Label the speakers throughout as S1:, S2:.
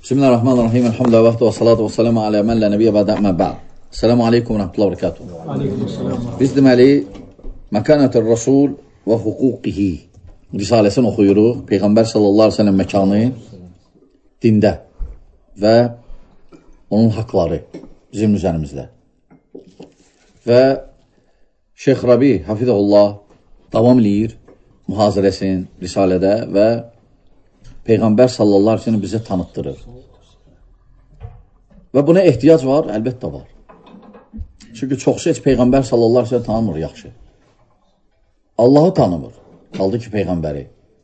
S1: Bismillahirrahmanirrahim. Elhamdülillah və salatu və salamu alə mən lə nəbiyyə bədə əmmə bə'd. Selamu aleykum və rəhmətullah və rəkatuhu. Biz deməli, məkanətür Rasul və hüquqihi risaləsini oxuyuruq. Peyğəmbər sallallahu aleyhi ve sellem məkanı dində və onun haqları bizim üzərimizdə. Və Şeyx Rabi, hafizəhullah, davam eləyir mühazirəsin risalədə və Peyğəmbər sallallahu aleyhi ve sellem bizə tanıtdırır. Və buna ehtiyac var, əlbəttə var. Çünki çoxsu heç Peyğəmbər sallallahu aleyhi ve sellem tanımır yaxşı. Allahı tanımır, qaldı ki Peyğəmbəri.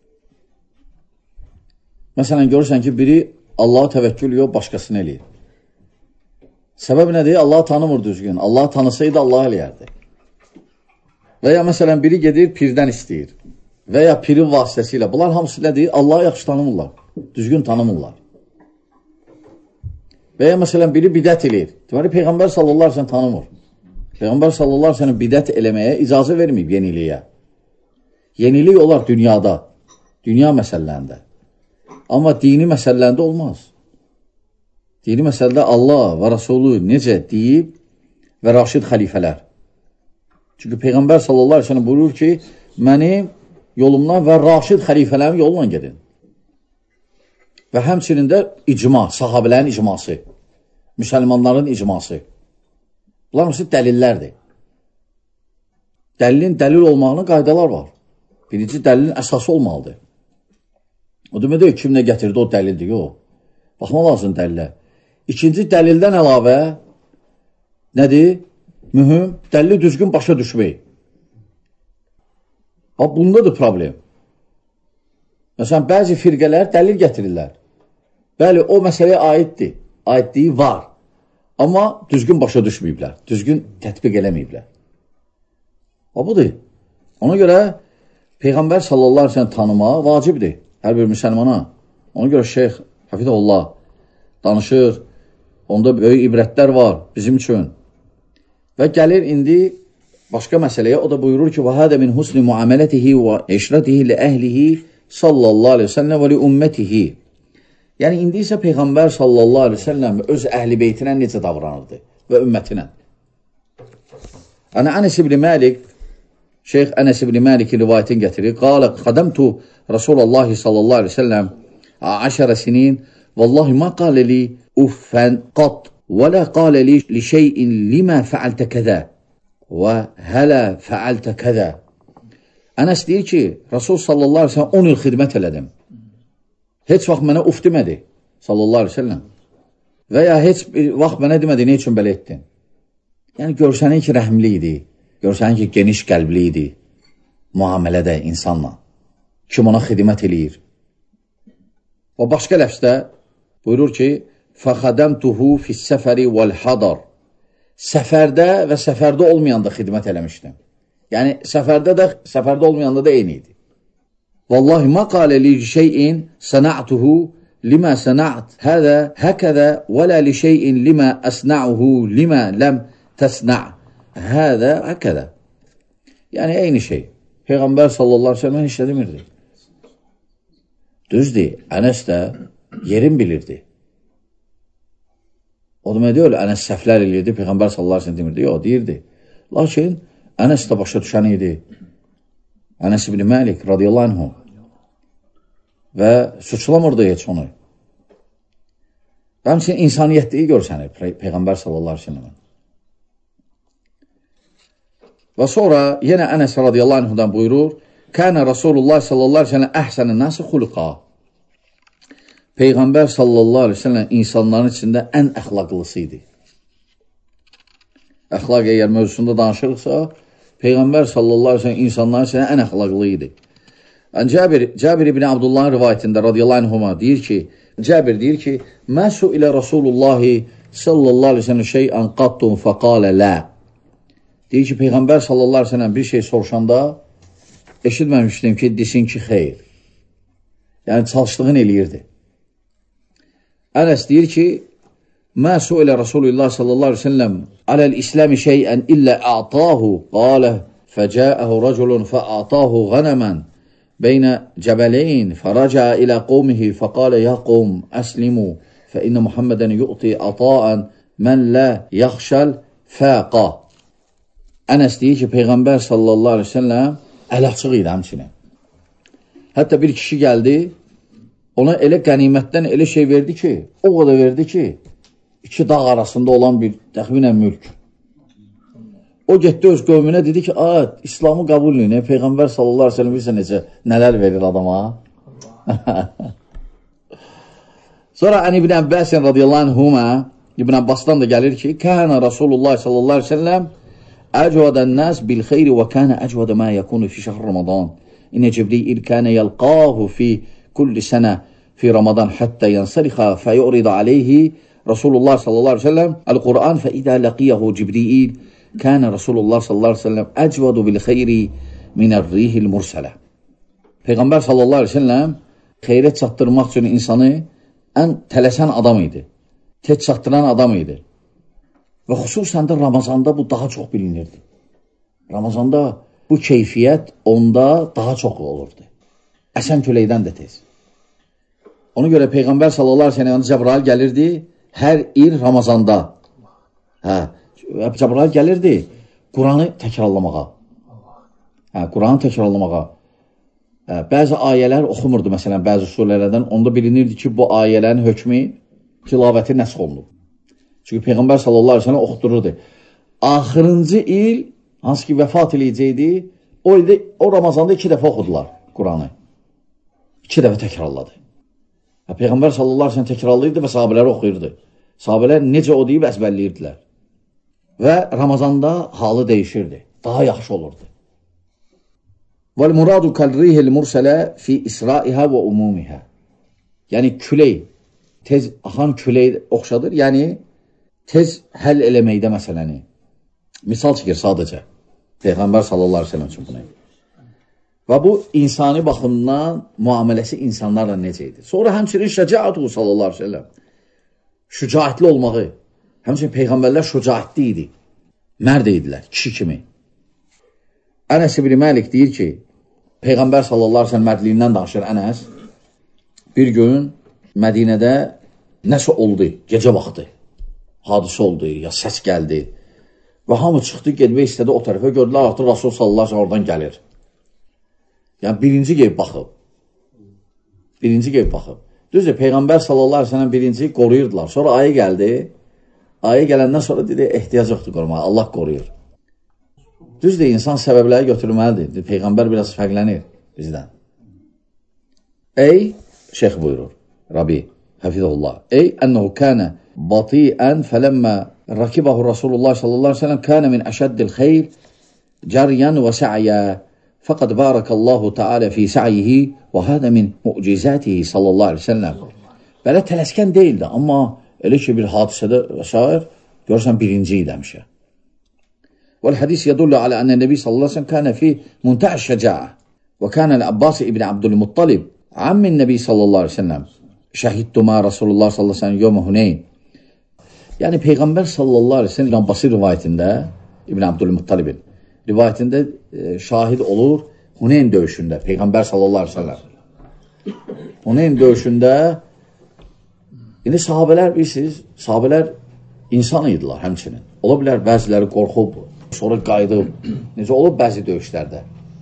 S1: Məsələn, görürsən ki, biri Allah'a təvəkkül yox, başqasını eləyir. Səbəb nədir? Allahı tanımır düzgün. Allahı tanısaydı Allah eləyərdi. Və ya məsələn, biri gedir, pirdən istəyir. Və ya pirin vasitəsilə. Bunlar hamısı nədir? Allahı yaxşı tanımırlar, düzgün tanımırlar. Və ya məsələn, biri bidət eləyir. Deməli, Peyğəmbər sallallahu aleyhi ve sellem tanımır. Peyğəmbər sallallahu aleyhi ve sellem bidət eləməyə icazə verməyib yeniliyə. Yenilik olar dünyada, dünya məsələlərində. Amma dini məsələlərində olmaz. Dini məsələdə Allah və Rasulü necə deyib və Raşid xəlifələr. Çünki Peyğəmbər sallallahu aleyhi ve sellem buyurur ki, mənim yolumdan və Raşid xəlifələrin yolundan gedin. Və həmçinin də icma, sahabələrin icması, müsəlmanların icması. Bunlar hamısı dəlillərdir. Dəlilin dəlil olmağına qaydalar var. Birinci, dəlilin əsası olmalıdır. O demək kim nə gətirdi, o dəlildir, yox. Baxma lazım dəlilə. İkinci, dəlildən əlavə nədir? Mühüm, dəlili düzgün başa düşmək. Bundadır problem. Məsələn, bəzi firqələr dəlil gətirirlər. Bəli, o məsələyə aiddir. Aidliyi var. Amma düzgün başa düşməyiblər. Düzgün tətbiq eləməyiblər. Budur. Ona görə Peyğəmbər sallallahu aleyhi ve sellem tanıma vacibdir hər bir müsəlmana. Ona görə Şeyx Hafizəhullah danışır. Onda böyük ibrətlər var bizim üçün. Və gəlir indi başqa məsələyə, o da buyurur ki, وَهَذَا مِنْ حُسْنِ مُعَامَلَتِهِ وَإِشْرَتِهِ لِأَهْلِهِ sallallahu aleyhi ve sellem və لِأُمَّتِهِ. Yəni, indi isə Peyğəmbər sallallahu aleyhi ve sellem öz əhl-i beytinə necə davranırdı və ümmətinə. Ənəs ibn Məlik, Şeyx Ənəs ibn Məlikin rivayətini gətirir. Qalə, xədəmtu Rasulallahi sallallahu aleyhi ve sellem 10 sinin, vallahi ma qalə li uffən qat, və lə qalə li şeyin limə fəaltə kəzə. Və hələ fəaltə kəzə. Ənəs deyir ki, Rasul sallallahu aleyhi ve sellem 10 il xidmət elədim. Heç vaxt mənə uf demədi sallallahu aleyhi ve sellem. Və ya heç bir vaxt mənə demədi, ne üçün belə etdin? Yəni, görsənin ki, rəhmli idi. Görsənin ki, geniş qəlbli idi. Muamələdə insanla. Kim ona xidmət eləyir. Və başqa ləfsdə buyurur ki, فَخَدَمْتُهُ فِي السَّفَرِ وَالْحَدَرِ. Səfərdə və səfərdə olmayanda xidmət eləmişdim. Yəni, səfərdə olmayanda da eyni idi. Vallahi ma qalə li şeyin səna'tuhu limə səna'at hədə həkədə və lə li şeyin limə əsna'uhu limə ləm təsna' hədə həkədə. Yəni, eyni şey. Peyğəmbər sallallahu aleyhi ve sellem heç nə demirdi. Düzdür, Ənəs də yerin bilirdi. O demək deyil, Ənəs səhvlər eləyirdi, Peyğəmbər sallallahu aleyhi ve sellem demirdi, yox, deyirdi. Lakin Ənəs də başa düşən idi. Ənəs ibn Məlik radiyallahu anhu və suçlamırdı heç onu. Həmçinin insaniyyətliyi görsənir Peyğəmbər sallallahu aleyhi ve sellem. Və sonra yenə Ənəs radiyallahu anhudan buyurur, Kənə Rasulullah sallallahu aleyhi ve sellem əhsənin nəsi xuluqa. Peyğəmbər sallallahu aleyhi ve sellem insanların içində ən əxlaqlısı idi. Əxlaq əgər mövzusunda danışırıqsa, Peyğəmbər sallallahu aleyhi ve sellem insanların içində ən əxlaqlı idi. Cabir ibn Abdullah'ın rivayətində radiyallahu anhuma deyir ki, Cabir deyir ki, Məsu ilə Rasulullahi sallallahu aleyhi ve sellem şeyən qattun fəqalə lə. Deyir ki, Peyğəmbər sallallahu aleyhi ve sellem bir şey soruşanda eşitməmişdim ki, desin ki, xeyr. Yəni, çalışdığını eləyirdi. Ənəs deyir ki, Mə su'ilə Rasulullah sallallahu aleyhi ve sellem aləl-İsləmi şeyən illə a'tahu qalə fəcəəhu rəculun fə'atahu qənəmən beynə cəbələyin fərəcə ilə qovmihi fəqalə ya qovm əslimu فإن محمدا يؤتي عطاء من لا يخشى الفاقة. Ənəs deyir ki, Peyğəmbər sallallahu aleyhi ve sellem əl açıq idi həmçinin. Hətta bir kişi gəldi, ona elə qənimətdən elə şey verdi ki, o qədər verdi ki, iki dağ arasında olan bir təxminən mülk. O getdi öz qövmünə dedi ki, İslamı qəbul edin. Peyğəmbər sallallahu aleyhi ve sellem bilsə necə, nələr verir adama. Sonra İbn Əbbəsin radiyallahu anhuma, İbn Əbbasdan da gəlir ki, Kənə Rasulullah sallallahu aleyhi ve sellem əcvədən nəs bil xeyri və kənə əcvədə mə yəkunu fi şəhr Ramazan. İnə Cibril kənə yəlqahu fi kulli sənə fi Ramazan həttə yansarixə fəyuridə aleyhi Rasulullah sallallahu aleyhi ve sellem el-Qur'an fəidə ləqiyyəhu Cibril kənə Rasulullah sallallahu aleyhi ve sellem əcvədu bil xeyri minər-rihil mursələ. Peyğəmbər sallallahu aleyhi ve sellem xeyrət çatdırmaq üçün insanı ən tələsən adam idi. Tez çatdıran adam idi. Və xüsusən də Ramazanda bu daha çox bilinirdi. Ramazanda bu keyfiyyət onda daha çox olurdu. Əsən küləkdən də tez. Ona görə Peyğəmbər sallallahu aleyhi ve sellem Cəbrail gəlirdi hər il Ramazanda. Cəbrail gəlirdi Quranı təkrarlamağa. Quranı təkrarlamağa. Bəzi ayələr oxumurdu, məsələn, bəzi surələrdən. Onda bilinirdi ki, bu ayələrin hökmü tilavəti nəsx olunub. Çünki Peyğəmbər sallallahu aleyhi ve sellem oxudururdu. Axırıncı il, hansı ki vəfat eləyəcəkdi, o Ramazanda 2 dəfə oxudular Quranı. 2 dəfə təkrarladı. Peyğəmbər sallallahu aleyhi ve sellem təkrarlayırdı və sahabələri oxuyurdu. Sahabələr necə o deyib əzbərləyirdilər. Və Ramazanda halı dəyişirdi. Daha yaxşı olurdu. وَالْمُرَادُ كَالْرِيهِ الْمُرْسَلَى فِي إِسْرَائِهَا وَأُمُومِهَا. Yəni külək, tez axan külək oxşadır. Yəni tez həll eləməkdə məsələni. Misal çəkir sadəcə. Peyğəmbər sallallahu aleyhi ve sellem üçün bunu. Və bu insani baxımdan müamiləsi insanlarla necə idi. Sonra həmçinin şəcaətuhu sallallahu aleyhi ve sellem. Şücaətli olmağı. Həmçinin Peyğəmbərlər şücaətli idi. Mərd idilər, kişi kimi. Ənəs ibn Məlik deyir ki, Peyğəmbər sallallahu aleyhi ve sellem mərdliyindən danışır Ənəs. Bir gün Mədinədə nəsə oldu, gecə vaxtı. Hadisə oldu, ya səs gəldi. Və hamı çıxdı, gedmək istədi o tərəfə. Gördülər, artıq Rasul sallallahu aleyhi ve sellem oradan gəlir. Yəni birinci qeyb baxıb. Birinci qeyb baxıb. Düzdür, Peyğəmbər sallallahu aleyhi ve sellem birinci qoruyurdular. Sonra ayı gəldi. Ayı gələndən sonra dedi, ehtiyac yoxdur qorumağa, Allah qoruyur. Düzdür, insan səbəbləri götürməlidir. Peyğəmbər biraz fərqlənir bizdən. Şeyx buyurur, Rabi, həfizullah. Ənəhu kənə batiyən fələmmə rakibəhu Rasulullah sallallahu aleyhi ve sellem kənə min əşəddil xeyr cəriyən və sə'yə fəqəd barakallahu teala fi sə'yihi və hədə min mucizətihi sallallahu aleyhi ve sellem. Belə tələskən deyildi, amma elə ki bir hadisədə və s. görürsən birinci demişə. والحديث يدل على أن النبي صلى الله عليه وسلم كان في منتهى الشجاعة وكان العباس ابن عبد المطلب عم النبي صلى الله عليه وسلم شهدت مع رسول الله صلى الله عليه وسلم يوم Huneyn. Yəni Peyğəmbər sallallahu aleyhi ve sellem Abbasi rivayətində İbn Abdülmuttalibin rivayətində şahid olur Huneyn döyüşündə Peyğəmbər sallallahu aleyhi ve sellem. Huneyn döyüşündə indi sahabələr bilirsiniz, sahabələr insan idilər həmçinin. Ola bilər bəziləri qorxub, sonra qayıdıb. Necə olub bəzi döyüşlərdə.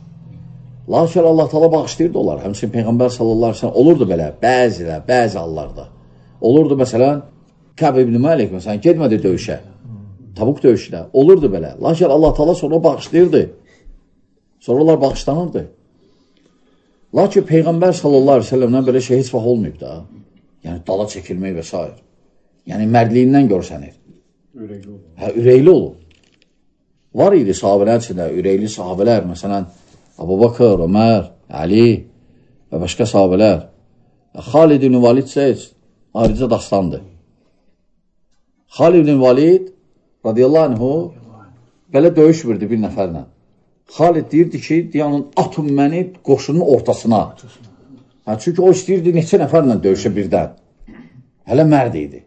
S1: Lakin Allah Taala bağışlayırdı onlar. Həmçinin Peyğəmbər sallallahu aleyhi ve sellem olurdu belə bəzi hallarda. Olurdu məsələn Kəb ibn Məlik məsələn getmədi döyüşə. Tabuk döyüşünə. Olurdu belə. Lakin Allah Taala sonra bağışlayırdı. Sonra onlar bağışlanırdı. Lakin Peyğəmbər sallallahu aleyhi ve sellemdən belə şey heç vaxt olmayıb da. Yəni dala çəkilmək və s. Yəni mərdliyindən görsənir. Ürəkli olur. Ürəkli olur. Var idi sahabələr içində, ürəkli sahabələr, məsələn, Abu Bakır, Ömər, Ali və başqa sahabələr. Xalid ibn Valid isə ayrıca dastandır. Xalid ibn Valid, radiyallahu anhu, belə döyüşmürdü bir nəfərlə. Xalid deyirdi ki, deyənin, atın məni qoşunun ortasına. Çünki o istəyirdi neçə nəfərlə döyüşə birdən. Hələ mərd idi.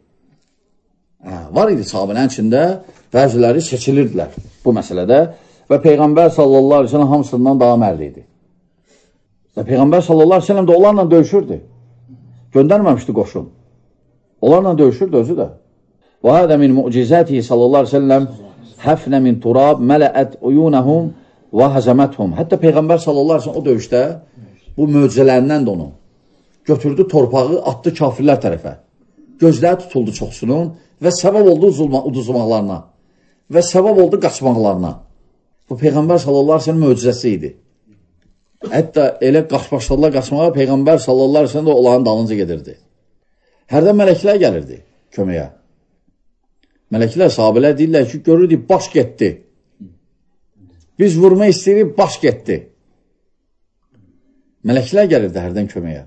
S1: Var idi sahabələrin içində, bəziləri seçilirdilər bu məsələdə və Peyğəmbər sallallahu aleyhi ve sellem hamısından daha mərd idi. Və Peyğəmbər sallallahu aleyhi ve sellem də onlarla döyüşürdü. Göndərməmişdi qoşun. Onlarla döyüşürdü özü də. Və hədə min mucizətihi sallallahu aleyhi ve sellem həfnə min turab mələət uyunəhum və həzəməthum. Hətta Peyğəmbər sallallahu aleyhi ve sellem o döyüşdə bu möcüzələrindən də onu götürdü torpağı, attı kafirlər tərəfə. Gözləri tutuldu çoxsunun və səbəb oldu uduzmaqlarına və səbəb oldu qaçmaqlarına. Bu Peyğəmbər sallallahu aleyhi ve sellem möcüzəsi idi. Hətta elə başladılar qaçmağa, Peyğəmbər sallallahu aleyhi ve sellem də onların dalınca gedirdi. Hərdən mələklər gəlirdi köməyə. Mələklər, sahabələr deyirlər ki, görürdük, baş getdi. Biz vurma istəyirik, baş getdi. Mələklər gəlirdi hərdən köməyə.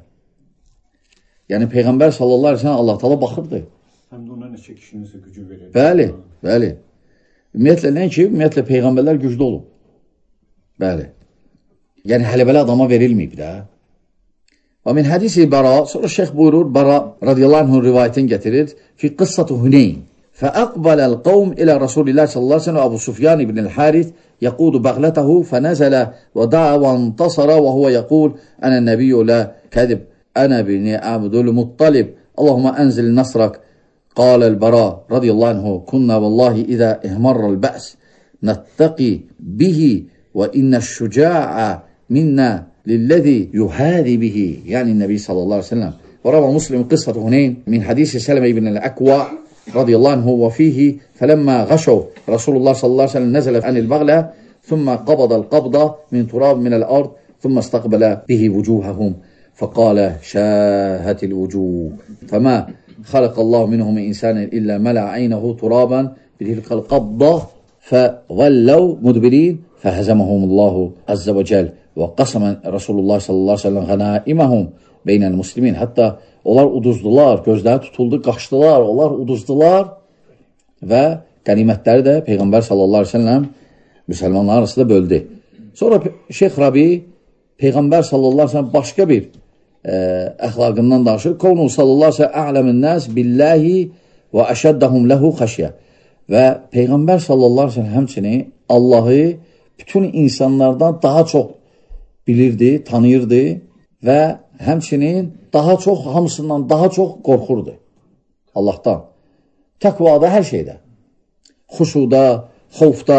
S1: Yəni, Peyğəmbər sallallahu aleyhi ve sellem Allah Teala baxırdı.
S2: Həm də ona neçə kişinizə gücü verir.
S1: Bəli, bəli. Ümumiyyətlə, nə ki, ümumiyyətlə, Peyğəmbərlər güclü olub. Bəli. Yəni, hələbəli adama verilməyib də. Və min hədisi Bara, sonra şeyx buyurur, Bara radiyallahu anh'ın rivayətini getirir, fi qıssatu Hüneyn. Fəəqbaləl qavm ilə Rasulillah sallallahu aleyhi ve sellem Əbu Sufyan ibn el-Harith يقود بغلته فنزل ودعا وانتصر وهو يقول أنا النبي لا كذب أنا بن عبد المطلب اللهم أنزل نصرك قال البراء رضي الله عنه كنا والله إذا اهمر البأس نتقي به وإن الشجاع منا للذي يهادي به يعني النبي صلى الله عليه وسلم. وروى مسلم قصة هنين من حديث سلمة بن الأكوع رضي الله عنه وفيه فلما غشوا رسول الله صلى الله عليه وسلم نزل عن البغلة ثم قبض القبضة من تراب من الأرض ثم استقبل به وجوههم فقال شاهت الوجوه فما خلق الله منهم إنسانا إلا ملأ عينه ترابا بتلك القبضة فولوا مدبرين فهزمهم الله عز وجل وقسم رسول الله صلى الله عليه وسلم غنائمهم بين المسلمين. Hatta onlar uduzdular, gözləri tutuldu, qaçdılar, onlar uduzdular və qənimətləri də Peyğəmbər sallallahu aleyhi ve sellem müsəlmanlar arasında böldü. Sonra Şeyx Rabi Peyğəmbər sallallahu aleyhi ve sellem başqa bir əxlaqından danışır. Konu sallallahu aleyhi ve sellem a'ləmin nəs billahi və əşəddəhum ləhu xəşyə. Və Peyğəmbər sallallahu aleyhi ve sellem həmçini Allahı bütün insanlardan daha çox bilirdi, tanıyırdı və həmçinin daha çox, hamısından daha çox qorxurdu Allahdan. Təqvada, hər şeydə. Xuşuda, xovda,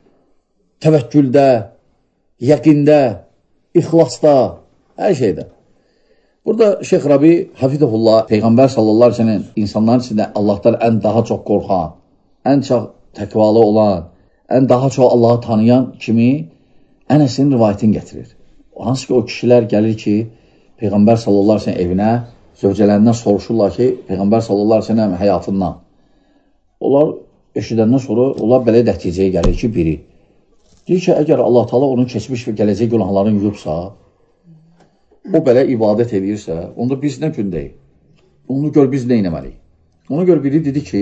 S1: təvəkküldə, yəqində, ixlasda, hər şeydə. Burada Şeyx Rabi Hafidəhullah, Peyğəmbər sallallahu aleyhi ve sellem insanların içində Allahdan ən daha çox qorxan, ən çox təqvalı olan, ən daha çox Allahı tanıyan kimi Ənəsin rivayətini gətirir. Hansı ki o kişilər gəlir ki, Peyğəmbər sallallahu aleyhi ve sellem evinə, zövcələrindən soruşurlar ki, Peyğəmbər sallallahu aleyhi ve sellem həyatından. Onlar eşidəndən sonra, onlar belə nəticəyə gəlir ki, biri. Deyir ki, əgər Allah Teala onun keçmiş və gələcək günahlarını yuyubsa, o belə ibadət edirsə, onda biz nə gündəyik? Onu gör, biz nə eləməliyik? Ona görə biri dedi ki,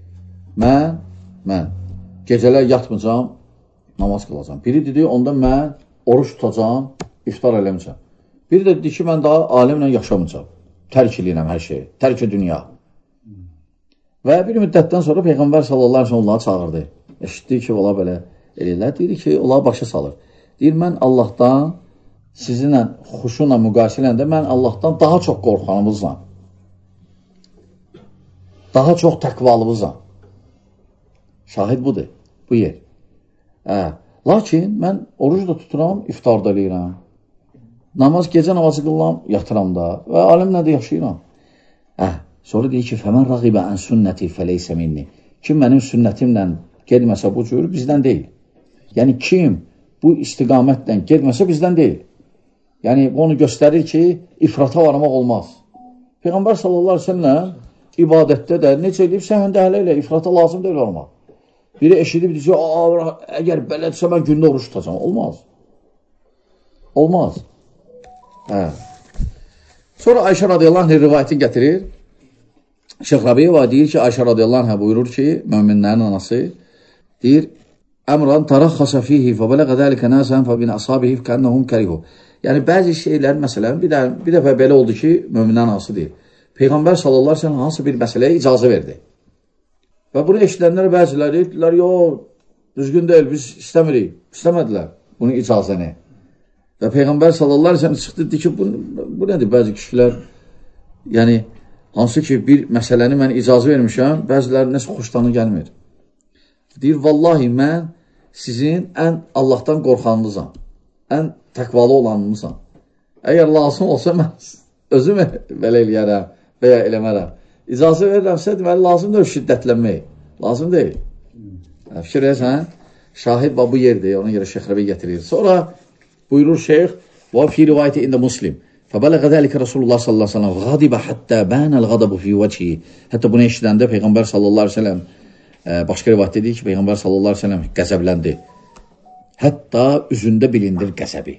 S1: mən gecələr yatmayacam, namaz qılacam. Biri dedi, onda mən oruç tutacam, iftar eləməyəcəm. Biri də dedi ki, mən daha alimlə yaşamayacam. Tərk eləyirəm hər şeyi, tərk dünya. Və bir müddətdən sonra Peyğəmbər sallallahu aleyhi ve sellem onları çağırdı. Eşitdi ki, ola belə eləyirlər. Deyir ki, onları başa salır. Deyir, mən Allahdan, sizinlə, xuşunla, müqayisə eləndə, mən Allahdan daha çox qorxanımızla, daha çox təqvalımızla. Şahid budur, bu yer. Lakin mən oruc da tuturam, iftar da eləyirəm. Namaz, gecə namazı qılıram, yatıram da və alimlə də yaşayıram. Sonra deyir ki, fəmən rəqibə ən sünnəti fəleysə minni. Kim mənim sünnətimlə gedməsə bu cür, bizdən deyil. Yəni, kim bu istiqamətlə gedməsə bizdən deyil. Yəni, onu göstərir ki, ifrata varmaq olmaz. Peyğəmbər sallallahu aleyhi ve sellem ibadətdə də necə eləyib, sən də hələ elə ifrata lazım deyil olmaq. Biri eşidib, deyir ki, əgər belədirsə, mən gündə oruç tutacam. Olmaz. Olmaz. Sonra Ayşə radiyallahu anh rivayətini gətirir. Şeyx Rabiyeva deyir ki, Ayşə radiyallahu anh buyurur ki, möminlərin anası, deyir, əmran taraxxasa fihi və bələqə dəlikə nəsən fə bin əsabihi kənnəhum kərihu. Yəni, bəzi şeylər, məsələn, bir dəfə belə oldu ki, möminlərin anası deyir. Peyğəmbər sallallahu aleyhi ve sellem hansı bir məsələyə icazə verdi. Və bunu eşidənlər bəziləri deyirlər, yox, düzgün deyil, biz istəmədilər bunu icazəni. Və Peyğəmbər sallallahu aleyhi ve sellem çıxdı, dedi ki, bu nədir bəzi kişilər, yəni, Hansı ki, bir məsələni mən icazə vermişəm, bəziləri nəsə xoşlanı gəlmir. Deyir, vallahi mən sizin ən Allahdan qorxanınızam, ən təqvalı olanınızam. Əgər lazım olsa, mən özüm belə eləyərəm və ya eləmərəm. İcazə verirəmsə, deməli, lazım deyil şiddətlənmək. Lazım deyil. Fikir edəsən, şahid bu yerdir, ona görə Şeyx Rəbi getirir. Sonra buyurur Şeyx, və fi rivayəti ində Muslim. Fəbələqə dəlikə Rasulullah sallallahu aleyhi ve sellem qadibə həttə bənəl qadabu fi vəçhi. Hətta bunu eşidəndə Peyğəmbər sallallahu aleyhi ve sellem başqa rivayət edir ki, Peyğəmbər sallallahu aleyhi ve sellem qəzəbləndi. Hətta üzündə bilindir qəzəbi.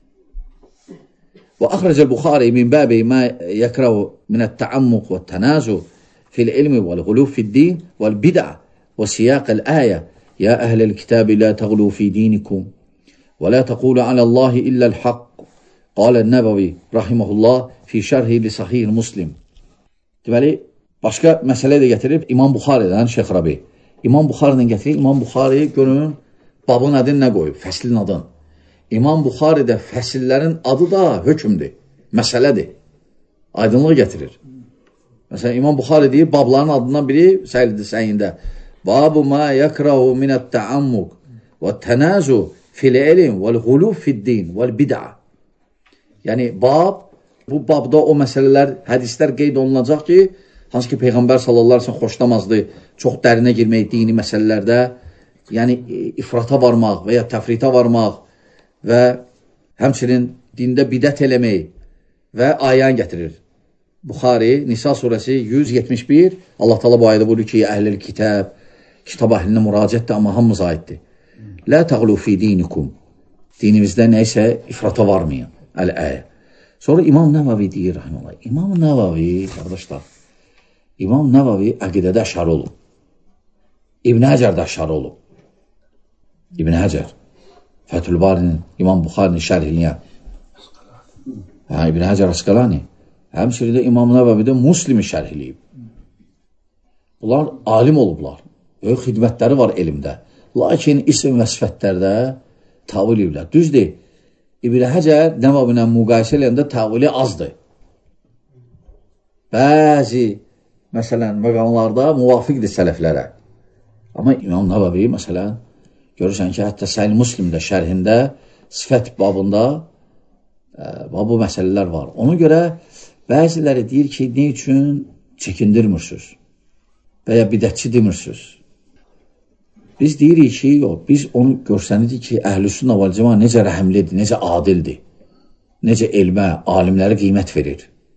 S1: Və əxrəcəl Buxari min bəbi mə yəkrəhu minət-təammuq və tənəzu fil-ilmi vəl-ğulub fid-din vəl-bid'a və siyaqəl-əyə ya əhləl kitabi la təğlu fi dinikum və la təqulu aləllahi illəl-haqq. Qalə Nəbəvi rahiməhullah fi şərhi li sahih Muslim. Deməli, başqa məsələ də gətirib İmam Buxaridən Şeyx Rəbi. İmam Buxaridən gətirib, İmam Buxari görün, babın adını nə qoyub, fəslin adını. İmam Buxaridə fəsillərin adı da hökmdür, məsələdir, aydınlıq gətirir. Məsələn, İmam Buxari deyir, babların adından biri səhiyində. Babu ma yakrahu minət-təammuq və tənəzu fil-ilm vəl-ğulub fid-din vəl-bid'a. Yəni, bu babda o məsələlər, hədislər qeyd olunacaq ki, hansı ki, Peyğəmbər sallallahu aleyhi ve sellem xoşlamazdı, çox dərinə girmək dini məsələlərdə, yəni ifrata varmaq və ya təfritə varmaq və həmçinin dində bidət eləmək və ayəni gətirir. Buxari, Nisa surəsi 171, Allah Teala bu ayədə buyurur ki, əhl-i kitab əhlinə müraciətdir, amma hamımıza aiddir. Lə təğlu fi dinikum. Dinimizdə nəysə ifrata varmayın. Əl-əyə. Sonra İmam Nəvavi deyir, rahiməllah. İmam Nəvavi, qardaşlar, İmam Nəvavi əqidədə əşari olub. İbn Həcər də əşari olub. İbn Həcər, Fəthül-Barinin, İmam Buxarinin şərhiliyən. İbn Həcər Əsqəlani. Həmçinin də İmam Nəvavi də Muslimi şərhiliyib. Bunlar alim olublar. Böyük xidmətləri var elmdə. Lakin isim və sifətlərdə tavil ediblər. Düzdür, İbn Həcər Nəvavi ilə müqayisə eləyəndə tavili azdır. Bəzi, məsələn, məqamlarda müvafiqdir sələflərə. Amma İmam Nəvavi, məsələn, görürsən ki, hətta Səhih Müslimdə, şərhində, sifət babında bu məsələlər var. Ona görə bəziləri deyir ki, ne üçün çəkindirmirsiniz və ya bidətçi demirsiniz. Biz deyirik ki, yox, biz onu görsənidik ki, əhl-i-sünnə vəl-cəmaə necə rəhəmlidir, necə adildir, necə elmə, alimlərə qiymət verir.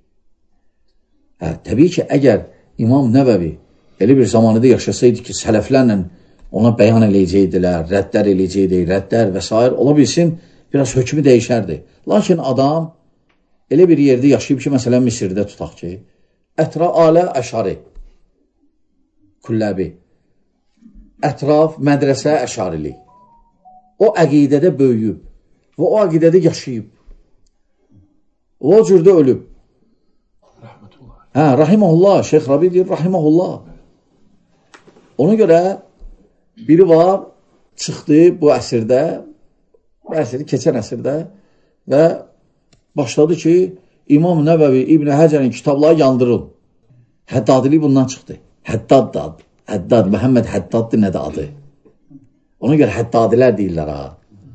S1: Təbii ki, əgər İmam Nəbəvi elə bir zamanıda yaşasaydı ki, sələflərlə ona bəyan eləyəcəkdilər, rəddlər eləyəcəkdir, rəddlər və s. ola bilsin, biraz hökmü dəyişərdi. Lakin adam elə bir yerdə yaşayıb ki, məsələn, Misirdə tutaq ki, ətraf-alə əşari, kulləbi, ətraf, mədrəsə əşarilik. O əqidədə böyüyüb və o əqidədə yaşayıb. O cürdə ölüb. Rahiməhullah, Şeyx Rəbi deyir, rahiməhullah. Ona görə biri var, çıxdı bu əsrdə, keçən əsrdə və başladı ki, İmam Nəbəvi, İbn Həcərin kitabları yandırın. Həddadilik bundan çıxdı. Həddad, Məhəmməd Həddaddır nədir adı? Ona görə həddadilər deyirlər ha.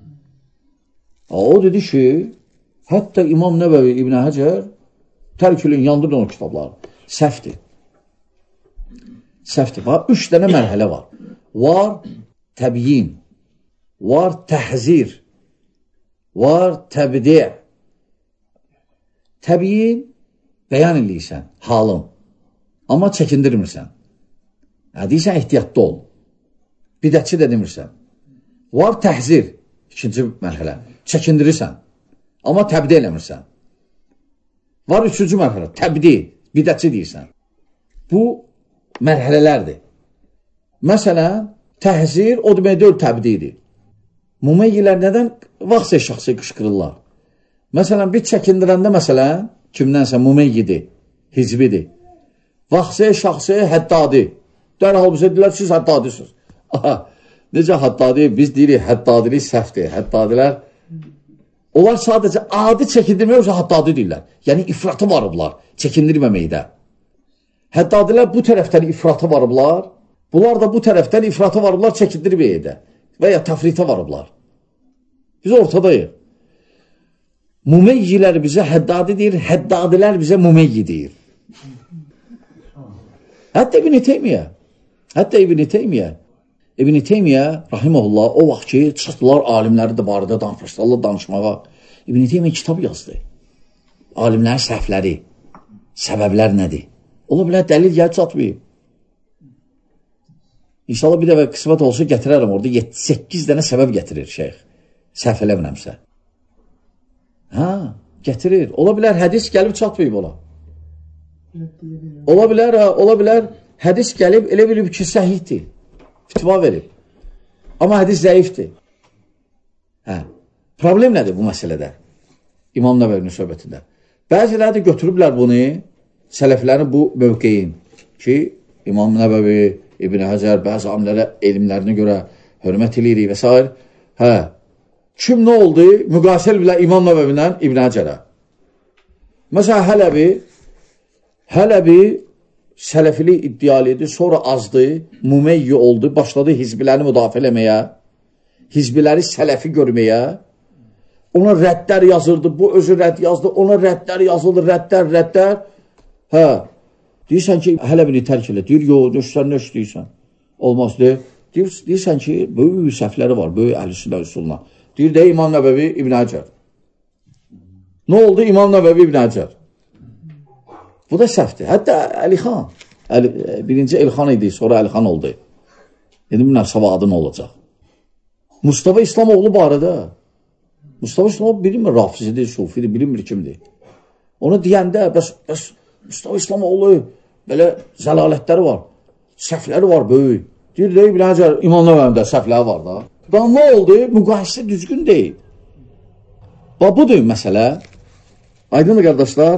S1: O dedi ki, hətta İmam Nəbəvi, İbn Həcər tərkülün yandırın o kitabları. Səhvdir. Səhvdir. 3 dənə mərhələ var. Var təbyin, var təhzir, var təbdi'. Təbyin, bəyan eləyirsən, halın. Amma çəkindirmirsən. Deyirsən, ehtiyatda ol. Bidətçi də demirsən. Var təhzir, ikinci mərhələ. Çəkindirirsən. Amma təbdi eləmirsən. Var üçüncü mərhələ. Təbdi, bidətçi deyirsən. Bu mərhələlərdir. Məsələn, təhzir o demək deyil, təbdidir. Mumeyyilər nədən vaxtsa şəxsi qışqırırlar? Məsələn, bir çəkindirəndə, məsələn, kimdənsə mumeyyidir, hicbidir. Vaxtsa şəxsi həddadi. Dərhal bizə deyirlər, siz həddadisiniz. Necə həddadi? Biz deyirik, həddadilik səhvdir. Həddadilər, onlar sadəcə adi çəkindirmək yoxsa həddadi deyirlər. Yəni, ifratı varıblar, çəkindirməməkdə. Həddadilər bu tərəfdən ifrata varıblar, bunlar da bu tərəfdən ifrata varıblar, çəkindirib edə və ya təfritə varıblar. Biz ortadayıq. Mumeyyilər bizə həddadi deyir, həddadilər bizə mumeyyi deyir. Hətta İbn-i Teymiyyə, rahiməhullah, o vaxt ki, çıxdılar alimləri də barədə danışmağa. İbn-i Teymiyyə kitab yazdı. Alimlərin səhvləri, səbəblər nədir? Ola bilər, dəlil gəlib çatmayıb. İnşallah bir dəfə qismət olsa gətirərəm orada, 8 dənə səbəb gətirir şeyx. Səhv eləmirəmsə. Gətirir. Ola bilər, hədis gəlib çatmayıb ola. Ola bilər, hədis gəlib, elə bilib ki, səhihdir. Fitva verib. Amma hədis zəifdir. Problem nədir bu məsələdə? İmam Nəvəvinin söhbətində. Bəziləri də götürüblər bunu, sələflərin bu mövqeyin ki, İmam Nəvəvi, İbn Həcər, bəzi alimlərə elmlərinə görə hörmət eləyirik və s. Kim nə oldu? Müqayisə bilən İmam Nəvəvindən İbn Həcərə. Məsələn, Hələbi sələfili iddialı idi, sonra azdı, mumeyyi oldu, başladı hizbiləri müdafiə eləməyə, hizbiləri sələfi görməyə, ona rəddlər yazırdı, bu özü rədd yazdı, ona rəddlər yazıldı, rəddlər. Deyirsən ki, Hələbini tərk elə, deyir, sən nə istəyirsən? Olmaz, deyirsən ki, böyük səhvləri var, böyük əhl-i üsuluna. Deyir, İmam Nəvəvi İbn Həcər. Nə oldu? İmam Nəvəvi İbn Həcər. Bu da səhvdir. Hətta Əlixan, birinci Əlixan idi, sonra Əlixan oldu. Dedim, sabah adı nə olacaq? Mustafa İslamoğlu barədə. Mustafa İslamoğlu bilinmir, Rafizidir, Sufidir, bilinmir kimdir. Onu deyəndə, bəs Mustafa İslamoğlu belə zəlalətləri var, səhvləri var, böyük. Deyir, İbn Həcər, İmam Nəvəvində səhvləri var da. Dan nə oldu? Müqayisə düzgün deyil. Budur məsələ. Aydın qardaşlar,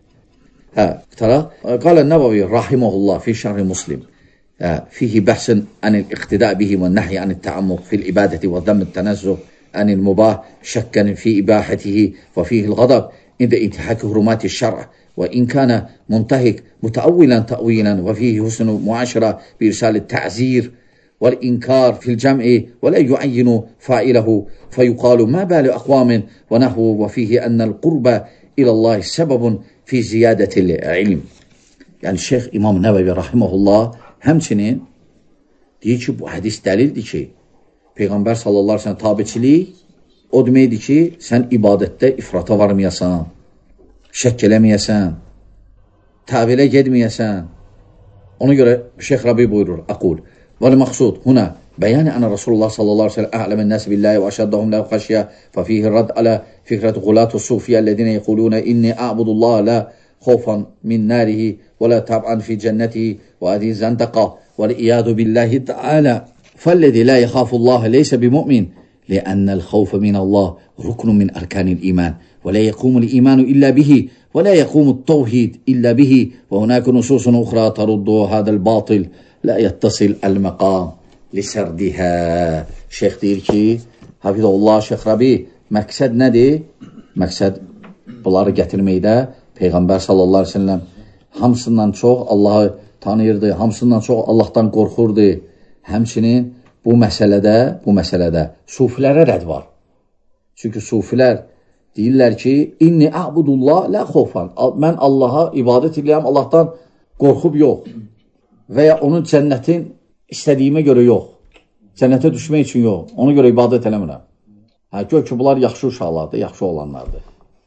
S1: قال النووي رحمه الله في شرح مسلم فيه بحث عن الاقتداء به والنهي عن التعمق في الإبادة وذم التنزه عن المباح شكا في إباحته وفيه الغضب عند انتهاك حرمات الشرع وإن كان منتهك متأولا تأويلا وفيه حسن معاشرة بإرسال التعزير والإنكار في الجمع ولا يعين فاعله فيقال ما بال أقوام ونحو وفيه أن القرب إلى الله سبب fi ziyadətil ilm. Yəni, Şeyx İmam Nəvəvi rahiməhullah həmçinin deyir ki, bu hədis dəlildir ki, Peyğəmbər sallallahu aleyhi ve sellem tabiçilik o deməkdir ki, sən ibadətdə ifrata varmayasan, şəkk eləməyəsən, təvilə gedməyəsən. Ona görə Şeyx Rabi buyurur, aqul, vəl-məqsud huna بيان أن رسول الله صلى الله عليه وسلم أعلم الناس بالله وأشدهم له خشية ففيه الرد على فكرة غلاة الصوفية الذين يقولون إني أعبد الله لا خوفا من ناره ولا طمعا في جنته وهذه زندقة والعياذ بالله تعالى فالذي لا يخاف الله ليس بمؤمن لأن الخوف من الله ركن من أركان الإيمان ولا يقوم الإيمان إلا به ولا يقوم التوحيد إلا به وهناك نصوص أخرى ترد هذا الباطل لا يتصل المقام lisərdihə. Şeyx deyir ki, Hafizullah Şeyx Rabi, məqsəd nədir? Məqsəd bunları gətirməkdə Peyğəmbər sallallahu aleyhi ve sellem hamısından çox Allahı tanıyırdı, hamısından çox Allahdan qorxurdu. Həmçinin bu məsələdə sufilərə rədd var. Çünki sufilər deyirlər ki, inni a'budullah la xofan. Mən Allaha ibadət edirəm, Allahdan qorxub yox. Və ya onun cənnətin İstədiyimə görə yox. Cənnətə düşmək üçün yox. Ona görə ibadət eləmirəm. Gör ki, bunlar yaxşı uşaqlardır, yaxşı olanlardır.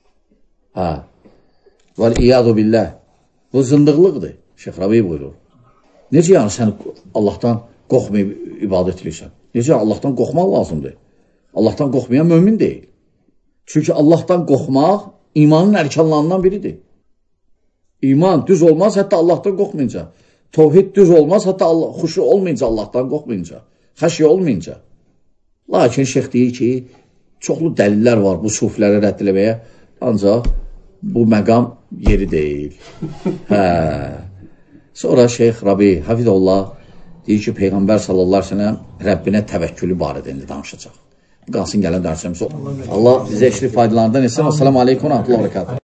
S1: Vəl-iyadu billah. Bu zındıqlıqdır. Şeyx Rabi buyurur. Necə yəni sən Allahdan qorxmayıb ibadət edirsən? Necə Allahdan qorxmaq lazımdır? Allahdan qorxmayan mömin deyil. Çünki Allahdan qorxmaq imanın ərkanlarından biridir. İman düz olmaz, hətta Allahdan qorxmayınca. Tevhid düz olmaz, hətta xuşu olmayınca, Allahdan qorxmayınca, xəşyə olmayınca. Lakin şeyx deyir ki, çoxlu dəlillər var bu sufilərə rədd eləməyə, ancaq bu məqam yeri deyil. Sonra Şeyx Rabi, Hafizullah, deyir ki, Peyğəmbər sallallahu aleyhi ve sellem Rəbbinə təvəkkülü barədə indi danışacaq. Qalsın gələn dərsimiz. Allah bizə işli faydalarından etsin. Assalamu aleykum və rəhmətullah və bərəkatuhu.